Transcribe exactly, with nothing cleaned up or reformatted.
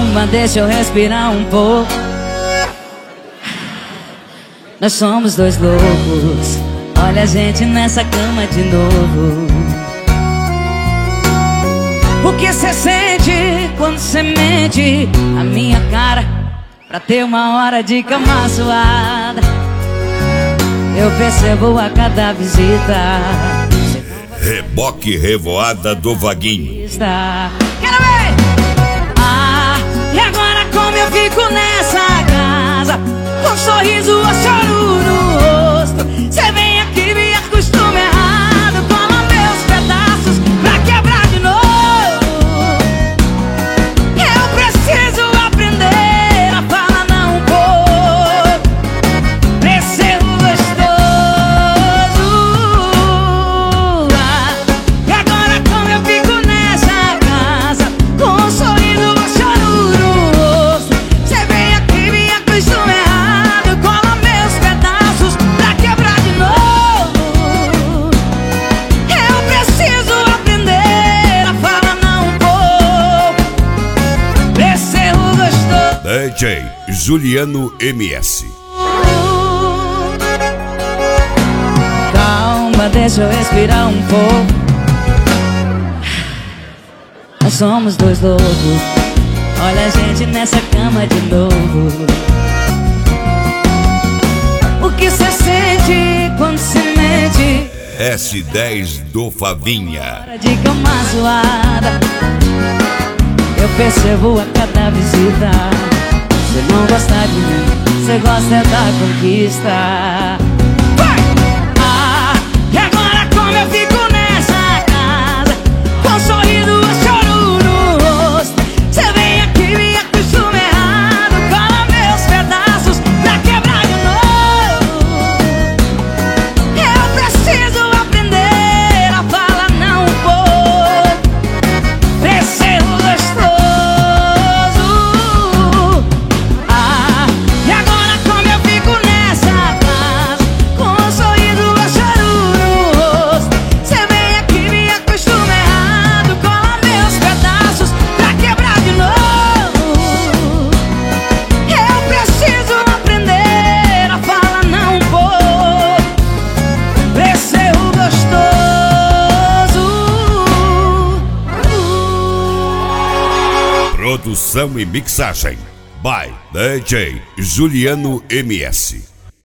Calma, deixa eu respirar um pouco. Nós somos dois loucos. Olha a gente nessa cama de novo. O que cê sente quando cê mente a minha cara pra ter uma hora de cama suada? Eu percebo a cada visita. Reboque Revoada do Vaguinho. Quero ver! Ah, e agora como eu fico nessa casa, com um sorriso ou choro no rosto? Cê vem aqui, me acostuma errado, cola meus pedaços pra quebrar de novo. Eu preciso aprender a falar não um pouco pra esse gostoso. Ah, e agora como eu fico nessa casa, com um sorriso ou choro no rosto? Cê vem aqui, me acostuma errado, cola meus pedaços pra quebrar de novo. Eu preciso aprender a falar não um pouco pra esse gostoso. D J Juliano M S. Calma, deixa eu respirar um pouco. Nós somos dois loucos. Olha a gente nessa cama de novo. O que cê sente quando se mente S dez do Favinha. hora de cama zoada? Eu percebo a cada visita. Cê não gosta de mim, cê gosta da conquista. Vai! Ah, e agora como eu fico nessa casa, com um sorriso ou choro no rosto? Cê vem aqui, me acostuma errado, cola meus pedaços pra quebrar de novo. Eu preciso aprender a falar não um pouco pra ser gostoso. Ah, e agora como eu fico nessa casa, com um sorriso ou choro no rosto? Cê vem aqui, me acostuma errado, cola meus pedaços pra quebrar de novo. Eu preciso aprender a falar não um pouco pra ser gostoso. Produção e mixagem by D J Juliano M S.